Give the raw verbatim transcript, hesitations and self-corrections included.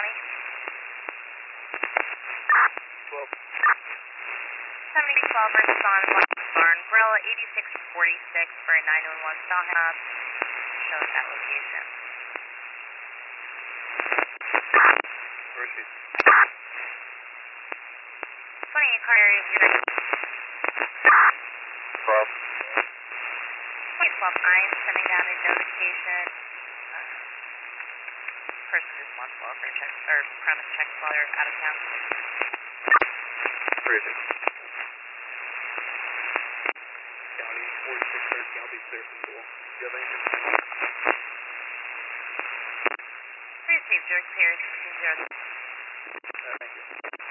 County. twelve. seventy twelve, respond, Barn, Umbrella eighty-six forty-six for a nine one one stall hub. Show us that location. Where is she? twenty-eight car area zero. twelve. twenty twelve, I'm sending out a notification. Uh, person just wants welfare checks, or premise checks while they're out of town. Where is it? County, forty-six thirty, I'll be clear from pool. Do you have anything? Receive, George Pierce, zero. Uh, thank you.